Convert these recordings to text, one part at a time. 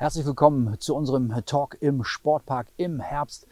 Herzlich willkommen zu unserem Talk im Sportpark im Herbst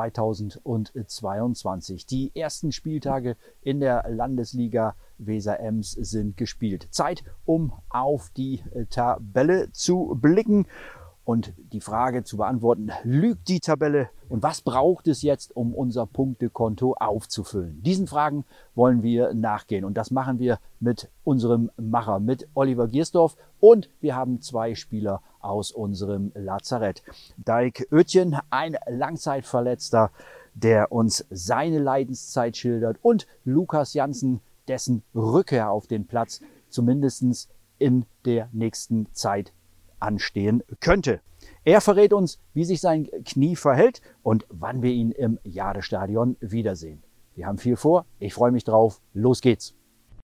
2022. Die ersten Spieltage in der Landesliga Weser-Ems sind gespielt. Zeit, um auf die Tabelle zu blicken und die Frage zu beantworten: Lügt die Tabelle und was braucht es jetzt, um unser Punktekonto aufzufüllen? Diesen Fragen wollen wir nachgehen und das machen wir mit unserem Macher, mit Oliver Giersdorf, und wir haben zwei Spieler aus unserem Lazarett. Dijk Oetjen, ein Langzeitverletzter, der uns seine Leidenszeit schildert, und Lukas Janssen, dessen Rückkehr auf den Platz zumindest in der nächsten Zeit anstehen könnte. Er verrät uns, wie sich sein Knie verhält und wann wir ihn im Jadestadion wiedersehen. Wir haben viel vor, ich freue mich drauf, los geht's!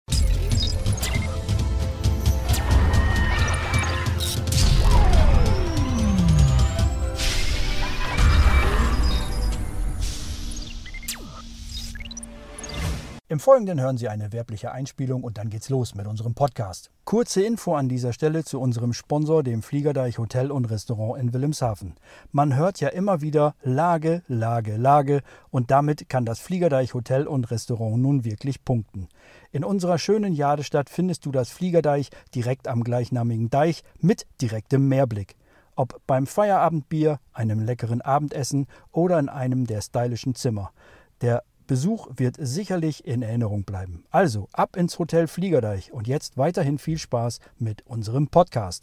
Im Folgenden hören Sie eine werbliche Einspielung und dann geht's los mit unserem Podcast. Kurze Info an dieser Stelle zu unserem Sponsor, dem Fliegerdeich Hotel und Restaurant in Wilhelmshaven. Man hört ja immer wieder Lage, Lage, Lage, und damit kann das Fliegerdeich Hotel und Restaurant nun wirklich punkten. In unserer schönen Jadestadt findest du das Fliegerdeich direkt am gleichnamigen Deich mit direktem Meerblick. Ob beim Feierabendbier, einem leckeren Abendessen oder in einem der stylischen Zimmer. Der Besuch wird sicherlich in Erinnerung bleiben. Also ab ins Hotel Fliegerdeich und jetzt weiterhin viel Spaß mit unserem Podcast.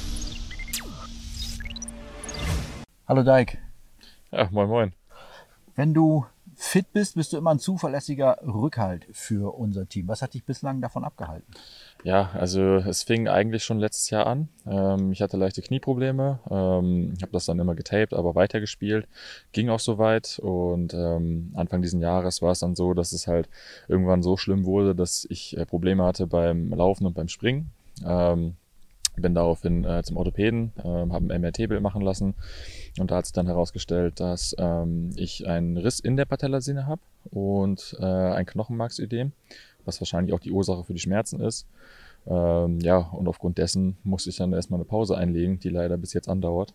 Hallo Dijk. Ja, moin moin. Wenn du fit bist, bist du immer ein zuverlässiger Rückhalt für unser Team. Was hat dich bislang davon abgehalten? Ja, also es fing eigentlich schon letztes Jahr an. Ich hatte leichte Knieprobleme, habe das dann immer getaped, aber weitergespielt, ging auch soweit, und Anfang diesen Jahres war es dann so, dass es halt irgendwann so schlimm wurde, dass ich Probleme hatte beim Laufen und beim Springen. Bin daraufhin zum Orthopäden, habe ein MRT-Bild machen lassen, und da hat sich dann herausgestellt, dass ich einen Riss in der Patellasehne habe und ein Knochenmarksödem, was wahrscheinlich auch die Ursache für die Schmerzen ist. Und aufgrund dessen musste ich dann erstmal eine Pause einlegen, die leider bis jetzt andauert.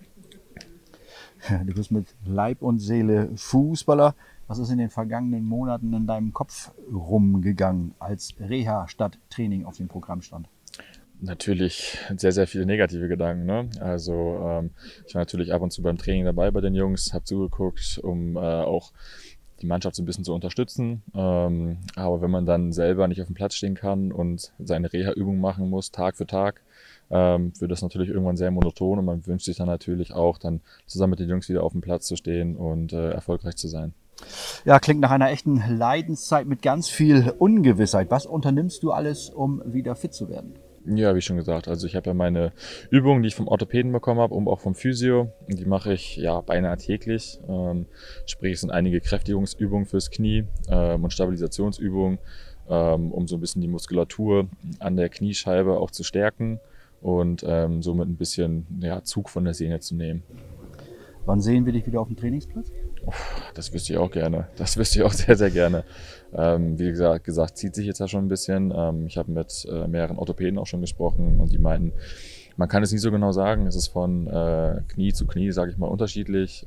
Du bist mit Leib und Seele Fußballer. Was ist in den vergangenen Monaten in deinem Kopf rumgegangen, als Reha statt Training auf dem Programm stand? Natürlich sehr, sehr viele negative Gedanken, ne? Also ich war natürlich ab und zu beim Training dabei bei den Jungs, habe zugeguckt, um auch die Mannschaft so ein bisschen zu unterstützen. Aber wenn man dann selber nicht auf dem Platz stehen kann und seine Reha-Übungen machen muss, Tag für Tag, wird das natürlich irgendwann sehr monoton, und man wünscht sich dann natürlich auch, dann zusammen mit den Jungs wieder auf dem Platz zu stehen und erfolgreich zu sein. Ja, klingt nach einer echten Leidenszeit mit ganz viel Ungewissheit. Was unternimmst du alles, um wieder fit zu werden? Ja, wie schon gesagt, also ich habe ja meine Übungen, die ich vom Orthopäden bekommen habe und auch vom Physio, die mache ich ja beinahe täglich. Sprich, es sind einige Kräftigungsübungen fürs Knie und Stabilisationsübungen, um so ein bisschen die Muskulatur an der Kniescheibe auch zu stärken und somit ein bisschen Zug von der Sehne zu nehmen. Wann sehen wir dich wieder auf dem Trainingsplatz? Das wüsste ich auch gerne. Das wüsste ich auch sehr, sehr gerne. Wie gesagt, zieht sich jetzt ja schon ein bisschen. Ich habe mit mehreren Orthopäden auch schon gesprochen, und die meinten, man kann es nicht so genau sagen. Es ist von Knie zu Knie, sage ich mal, unterschiedlich.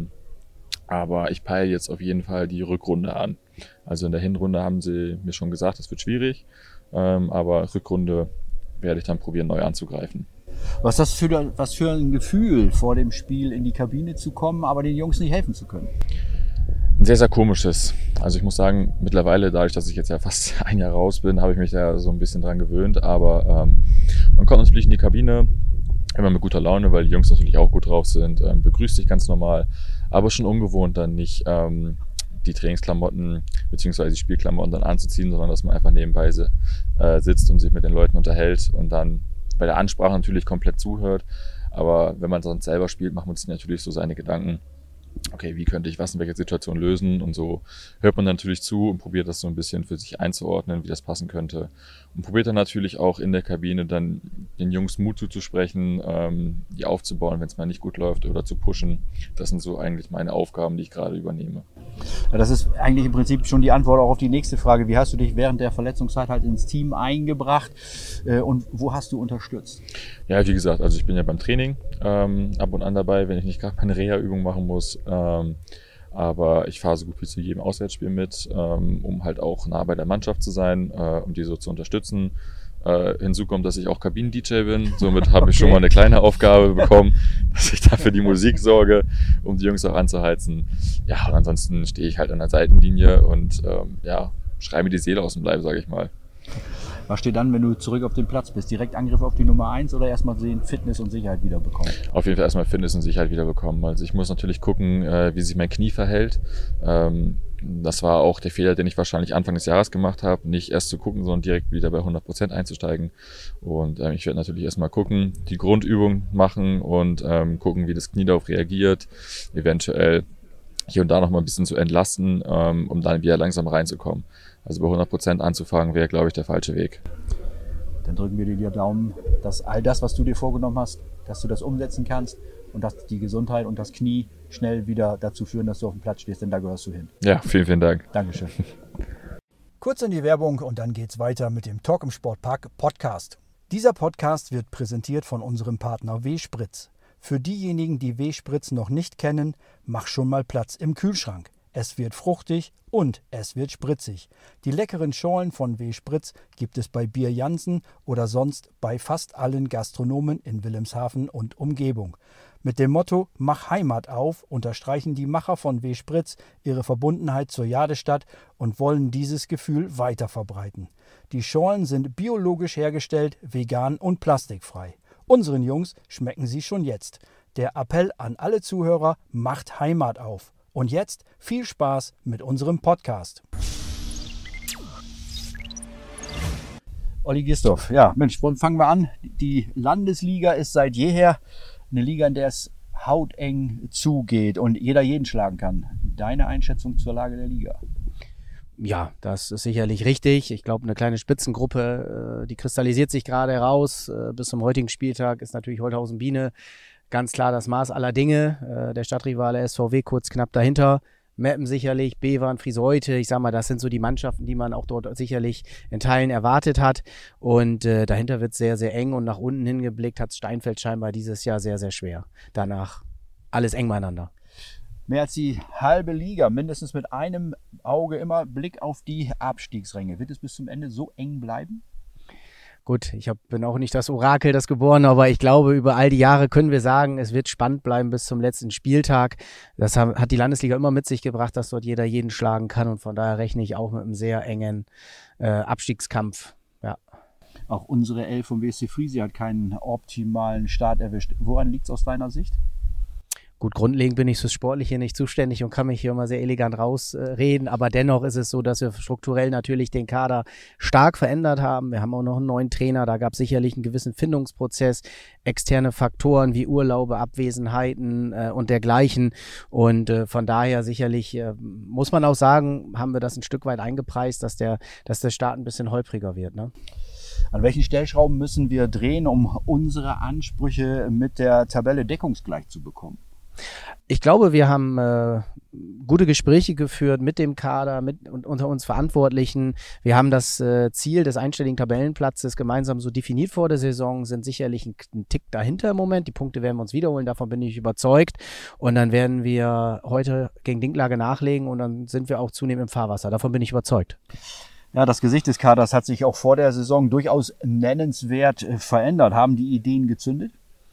Aber ich peile jetzt auf jeden Fall die Rückrunde an. Also in der Hinrunde haben sie mir schon gesagt, es wird schwierig. Aber Rückrunde werde ich dann probieren, neu anzugreifen. Was ist das für ein Gefühl, vor dem Spiel in die Kabine zu kommen, aber den Jungs nicht helfen zu können? Ein sehr, sehr komisches. Also ich muss sagen, mittlerweile, dadurch, dass ich jetzt ja fast ein Jahr raus bin, habe ich mich da so ein bisschen dran gewöhnt. Aber man kommt natürlich in die Kabine, immer mit guter Laune, weil die Jungs natürlich auch gut drauf sind, begrüßt sich ganz normal, aber schon ungewohnt, dann nicht die Trainingsklamotten bzw. die Spielklamotten dann anzuziehen, sondern dass man einfach nebenbei sitzt und sich mit den Leuten unterhält und dann bei der Ansprache natürlich komplett zuhört. Aber wenn man sonst selber spielt, macht man sich natürlich so seine Gedanken. okay, wie könnte ich was in welcher Situation lösen? Und so hört man natürlich zu und probiert das so ein bisschen für sich einzuordnen, wie das passen könnte. Und probiert dann natürlich auch in der Kabine dann den Jungs Mut zuzusprechen, die aufzubauen, wenn es mal nicht gut läuft, oder zu pushen. Das sind so eigentlich meine Aufgaben, die ich gerade übernehme. Ja, das ist eigentlich im Prinzip schon die Antwort auch auf die nächste Frage. Wie hast du dich während der Verletzungszeit halt ins Team eingebracht und wo hast du unterstützt? Ja, wie gesagt, also ich bin ja beim Training ab und an dabei, wenn ich nicht gerade meine Reha-Übung machen muss. Aber ich fahre so gut wie zu jedem Auswärtsspiel mit, um halt auch nah bei der Mannschaft zu sein, um die so zu unterstützen. Hinzu kommt, dass ich auch Kabinen-DJ bin. Somit habe ich schon mal eine kleine Aufgabe bekommen, dass ich da für die Musik sorge, um die Jungs auch anzuheizen. Ja, und ansonsten stehe ich halt an der Seitenlinie und schreie mir die Seele aus dem Leib, sage ich mal. Was steht dann, wenn du zurück auf den Platz bist? Direkt Angriff auf die Nummer 1 oder erstmal sehen, Fitness und Sicherheit wieder bekommen? Auf jeden Fall erstmal Fitness und Sicherheit wieder bekommen. Also ich muss natürlich gucken, wie sich mein Knie verhält. Das war auch der Fehler, den ich wahrscheinlich Anfang des Jahres gemacht habe. Nicht erst zu gucken, sondern direkt wieder bei 100% einzusteigen. Und ich werde natürlich erstmal gucken, die Grundübung machen und gucken, wie das Knie darauf reagiert. Eventuell hier und da noch mal ein bisschen zu entlasten, um dann wieder langsam reinzukommen. Also bei 100% anzufangen wäre, glaube ich, der falsche Weg. Dann drücken wir dir die Daumen, dass all das, was du dir vorgenommen hast, dass du das umsetzen kannst und dass die Gesundheit und das Knie schnell wieder dazu führen, dass du auf dem Platz stehst, denn da gehörst du hin. Ja, vielen, vielen Dank. Dankeschön. Kurz in die Werbung und dann geht's weiter mit dem Talk im Sportpark Podcast. Dieser Podcast wird präsentiert von unserem Partner W-Spritz. Für diejenigen, die W-Spritz noch nicht kennen, mach schon mal Platz im Kühlschrank. Es wird fruchtig und es wird spritzig. Die leckeren Schorlen von W-Spritz gibt es bei Bier Jansen oder sonst bei fast allen Gastronomen in Wilhelmshaven und Umgebung. Mit dem Motto Mach Heimat auf unterstreichen die Macher von W-Spritz ihre Verbundenheit zur Jadestadt und wollen dieses Gefühl weiter verbreiten. Die Schorlen sind biologisch hergestellt, vegan und plastikfrei. Unseren Jungs schmecken sie schon jetzt. Der Appell an alle Zuhörer: Macht Heimat auf. Und jetzt viel Spaß mit unserem Podcast. Olli Gisdorf, ja Mensch, fangen wir an. Die Landesliga ist seit jeher eine Liga, in der es hauteng zugeht und jeder jeden schlagen kann. Deine Einschätzung zur Lage der Liga? Ja, das ist sicherlich richtig. Ich glaube, eine kleine Spitzengruppe, die kristallisiert sich gerade heraus. Bis zum heutigen Spieltag ist natürlich Holthausen-Biene ganz klar das Maß aller Dinge. Der Stadtrivale SVW kurz knapp dahinter. Meppen sicherlich, Bevern, Friseute. Ich sag mal, das sind so die Mannschaften, die man auch dort sicherlich in Teilen erwartet hat. Und dahinter wird es sehr, sehr eng. Und nach unten hingeblickt hat Steinfeld scheinbar dieses Jahr sehr, sehr schwer. Danach alles eng beieinander. Mehr als die halbe Liga, mindestens mit einem Auge immer Blick auf die Abstiegsränge. Wird es bis zum Ende so eng bleiben? Gut, bin auch nicht das Orakel, das Geborene, aber ich glaube, über all die Jahre können wir sagen, es wird spannend bleiben bis zum letzten Spieltag. Das hat die Landesliga immer mit sich gebracht, dass dort jeder jeden schlagen kann und von daher rechne ich auch mit einem sehr engen Abstiegskampf. Ja. Auch unsere Elf vom WSC Friesi hat keinen optimalen Start erwischt. Woran liegt es aus deiner Sicht? Gut, grundlegend bin ich fürs Sportliche nicht zuständig und kann mich hier immer sehr elegant rausreden, aber dennoch ist es so, dass wir strukturell natürlich den Kader stark verändert haben. Wir haben auch noch einen neuen Trainer, da gab es sicherlich einen gewissen Findungsprozess, externe Faktoren wie Urlaube, Abwesenheiten und dergleichen und von daher sicherlich muss man auch sagen, haben wir das ein Stück weit eingepreist, dass der Start ein bisschen holpriger wird, ne? An welchen Stellschrauben müssen wir drehen, um unsere Ansprüche mit der Tabelle deckungsgleich zu bekommen? Ich glaube, wir haben gute Gespräche geführt mit dem Kader, und unter uns Verantwortlichen. Wir haben das Ziel des einstelligen Tabellenplatzes gemeinsam so definiert vor der Saison, sind sicherlich einen Tick dahinter im Moment. Die Punkte werden wir uns wiederholen, davon bin ich überzeugt. Und dann werden wir heute gegen Dinklage nachlegen und dann sind wir auch zunehmend im Fahrwasser. Davon bin ich überzeugt. Ja, das Gesicht des Kaders hat sich auch vor der Saison durchaus nennenswert verändert. Haben die Ideen gezündet?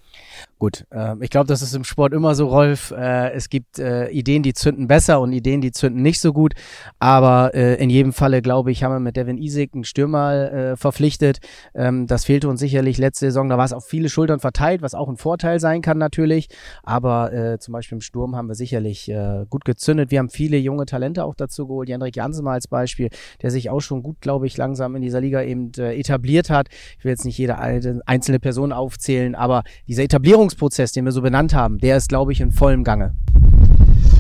Gut, ich glaube, das ist im Sport immer so, Rolf. Es gibt Ideen, die zünden besser und Ideen, die zünden nicht so gut. Aber in jedem Falle, glaube ich, haben wir mit Devin Isik einen Stürmer verpflichtet. Das fehlte uns sicherlich letzte Saison. Da war es auf viele Schultern verteilt, was auch ein Vorteil sein kann natürlich. Aber zum Beispiel im Sturm haben wir sicherlich gut gezündet. Wir haben viele junge Talente auch dazu geholt. Jendrik Jansen mal als Beispiel, der sich auch schon gut, glaube ich, langsam in dieser Liga eben etabliert hat. Ich will jetzt nicht jede einzelne Person aufzählen, aber dieser Etablierungsprozess, den wir so benannt haben, der ist, glaube ich, in vollem Gange.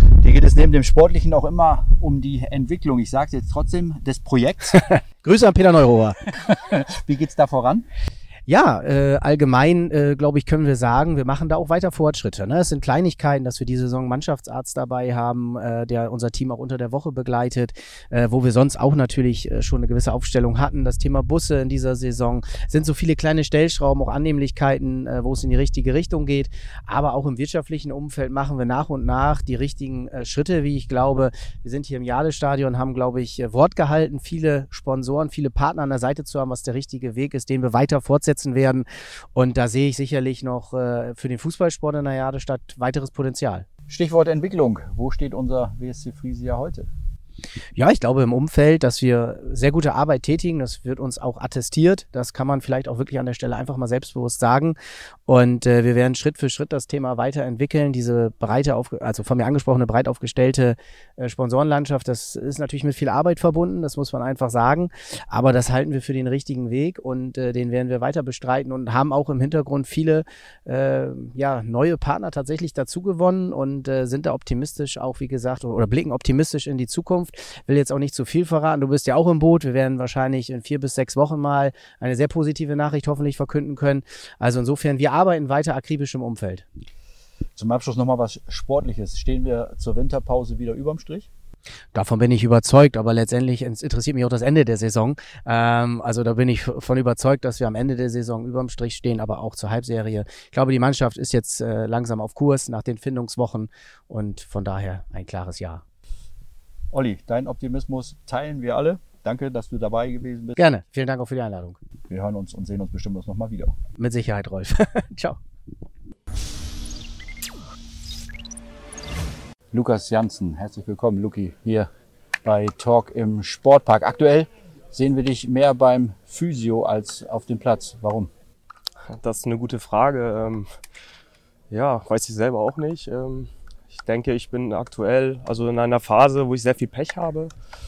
es neben dem Sportlichen auch immer um die Entwicklung, ich sage es jetzt trotzdem, des Projekts. Grüße an Peter Neurohrer. Wie geht's da voran? Ja, allgemein, glaube ich, können wir sagen, wir machen da auch weiter Fortschritte. Ne? Es sind Kleinigkeiten, dass wir diese Saison einen Mannschaftsarzt dabei haben, der unser Team auch unter der Woche begleitet, wo wir sonst auch natürlich schon eine gewisse Aufstellung hatten. Das Thema Busse in dieser Saison sind so viele kleine Stellschrauben, auch Annehmlichkeiten, wo es in die richtige Richtung geht. Aber auch im wirtschaftlichen Umfeld machen wir nach und nach die richtigen Schritte, wie ich glaube. Wir sind hier im Jade-Stadion, haben, glaube ich, Wort gehalten, viele Sponsoren, viele Partner an der Seite zu haben, was der richtige Weg ist, den wir weiter fortsetzen werden. Und da sehe ich sicherlich noch für den Fußballsport in der Jadestadt weiteres Potenzial. Stichwort Entwicklung. Wo steht unser WSC Friesia heute? Ja, ich glaube im Umfeld, dass wir sehr gute Arbeit tätigen. Das wird uns auch attestiert. Das kann man vielleicht auch wirklich an der Stelle einfach mal selbstbewusst sagen. Und wir werden Schritt für Schritt das Thema weiterentwickeln. Diese also von mir angesprochene breit aufgestellte Sponsorenlandschaft, das ist natürlich mit viel Arbeit verbunden. Das muss man einfach sagen. Aber das halten wir für den richtigen Weg und den werden wir weiter bestreiten und haben auch im Hintergrund viele neue Partner tatsächlich dazu gewonnen und sind da optimistisch auch, wie gesagt, oder blicken optimistisch in die Zukunft. Will jetzt auch nicht zu viel verraten. Du bist ja auch im Boot. Wir werden wahrscheinlich in 4 bis 6 Wochen mal eine sehr positive Nachricht hoffentlich verkünden können. Also insofern, wir arbeiten weiter akribisch im Umfeld. Zum Abschluss nochmal was Sportliches. Stehen wir zur Winterpause wieder überm Strich? Davon bin ich überzeugt, aber letztendlich interessiert mich auch das Ende der Saison. Also da bin ich von überzeugt, dass wir am Ende der Saison überm Strich stehen, aber auch zur Halbserie. Ich glaube, die Mannschaft ist jetzt langsam auf Kurs nach den Findungswochen und von daher ein klares Ja. Olli, deinen Optimismus teilen wir alle. Danke, dass du dabei gewesen bist. Gerne. Vielen Dank auch für die Einladung. Wir hören uns und sehen uns bestimmt noch mal wieder. Mit Sicherheit, Rolf. Ciao. Lukas Janssen, herzlich willkommen, Luki, hier bei Talk im Sportpark. Aktuell sehen wir dich mehr beim Physio als auf dem Platz. Warum? Das ist eine gute Frage. Weiß ich selber auch nicht. Ich denke, ich bin aktuell in einer Phase, wo ich sehr viel Pech habe.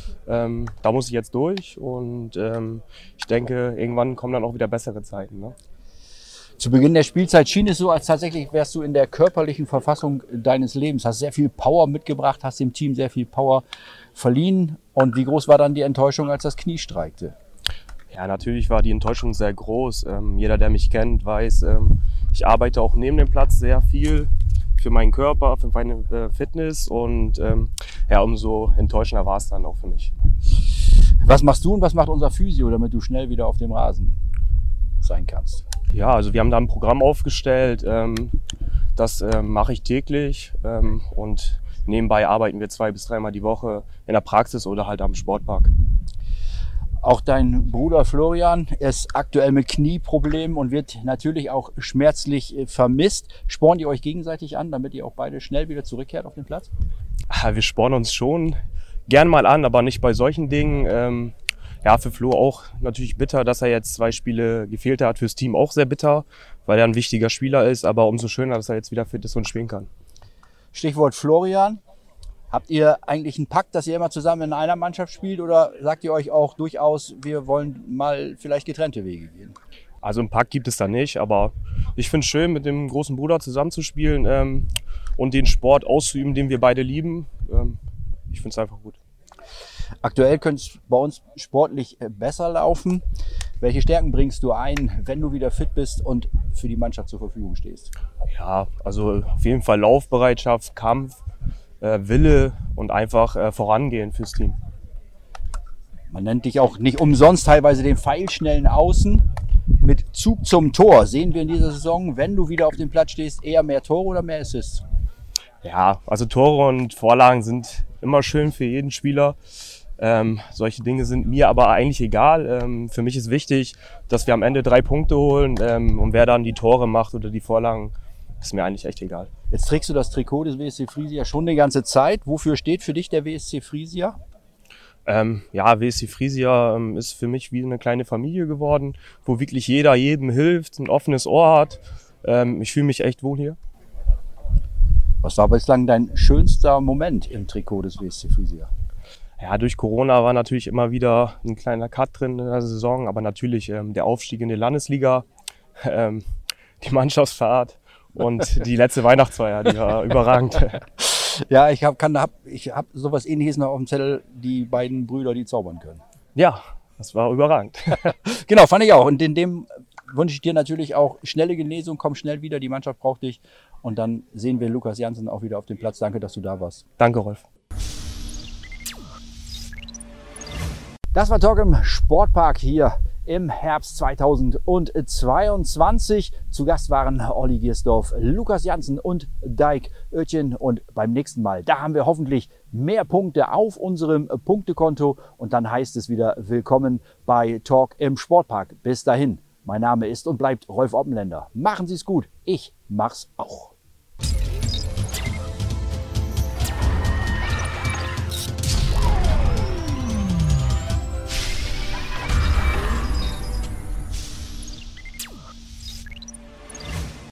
Da muss ich jetzt durch und ich denke, irgendwann kommen dann auch wieder bessere Zeiten. Ne? Zu Beginn der Spielzeit schien es so, als tatsächlich wärst du in der körperlichen Verfassung deines Lebens. Hast sehr viel Power mitgebracht, hast dem Team sehr viel Power verliehen. Und wie groß war dann die Enttäuschung, als das Knie streikte? Ja, natürlich war die Enttäuschung sehr groß. Jeder, der mich kennt, weiß, ich arbeite auch neben dem Platz sehr viel für meinen Körper, für meine Fitness und umso enttäuschender war es dann auch für mich. Was machst du und was macht unser Physio, damit du schnell wieder auf dem Rasen sein kannst? Ja, also wir haben da ein Programm aufgestellt, das mache ich täglich und nebenbei arbeiten wir 2 bis 3 Mal die Woche in der Praxis oder halt am Sportpark. Auch dein Bruder Florian ist aktuell mit Knieproblemen und wird natürlich auch schmerzlich vermisst. Spornt ihr euch gegenseitig an, damit ihr auch beide schnell wieder zurückkehrt auf den Platz? Wir spornen uns schon gern mal an, aber nicht bei solchen Dingen. Für Flo auch natürlich bitter, dass er jetzt 2 Spiele gefehlt hat. Fürs Team auch sehr bitter, weil er ein wichtiger Spieler ist, aber umso schöner, dass er jetzt wieder fit ist und spielen kann. Stichwort Florian. Habt ihr eigentlich einen Pakt, dass ihr immer zusammen in einer Mannschaft spielt oder sagt ihr euch auch durchaus, wir wollen mal vielleicht getrennte Wege gehen? Also einen Pakt gibt es da nicht, aber ich finde es schön, mit dem großen Bruder zusammenzuspielen und den Sport auszuüben, den wir beide lieben. Ich finde es einfach gut. Aktuell könnte es bei uns sportlich besser laufen. Welche Stärken bringst du ein, wenn du wieder fit bist und für die Mannschaft zur Verfügung stehst? Ja, also auf jeden Fall Laufbereitschaft, Kampf, Wille und einfach vorangehen fürs Team. Man nennt dich auch nicht umsonst teilweise den pfeilschnellen Außen. Mit Zug zum Tor sehen wir in dieser Saison, wenn du wieder auf dem Platz stehst, eher mehr Tore oder mehr Assists? Ja, also Tore und Vorlagen sind immer schön für jeden Spieler. Solche Dinge sind mir aber eigentlich egal. Für mich ist wichtig, dass wir am Ende 3 Punkte holen und wer dann die Tore macht oder die Vorlagen, ist mir eigentlich echt egal. Jetzt trägst du das Trikot des WSC Friesia schon eine ganze Zeit. Wofür steht für dich der WSC Friesia? WSC Friesia ist für mich wie eine kleine Familie geworden, wo wirklich jeder jedem hilft, ein offenes Ohr hat. Ich fühle mich echt wohl hier. Was war bislang dein schönster Moment im Trikot des WSC Friesia? Ja, durch Corona war natürlich immer wieder ein kleiner Cut drin in der Saison, aber natürlich der Aufstieg in die Landesliga, die Mannschaftsfahrt und die letzte Weihnachtsfeier, die war überragend. Ja, ich hab sowas Ähnliches noch auf dem Zettel, die beiden Brüder, die zaubern können. Ja, das war überragend. Genau, fand ich auch. Und in dem wünsche ich dir natürlich auch schnelle Genesung, komm schnell wieder, die Mannschaft braucht dich. Und dann sehen wir Lukas Janssen auch wieder auf dem Platz. Danke, dass du da warst. Danke, Rolf. Das war Talk im Sportpark hier im Herbst 2022. Zu Gast waren Olli Giersdorf, Lukas Janssen und Dijk Oetjen. Und beim nächsten Mal, da haben wir hoffentlich mehr Punkte auf unserem Punktekonto. Und dann heißt es wieder willkommen bei Talk im Sportpark. Bis dahin, mein Name ist und bleibt Rolf Oppenländer. Machen Sie es gut, ich mach's auch.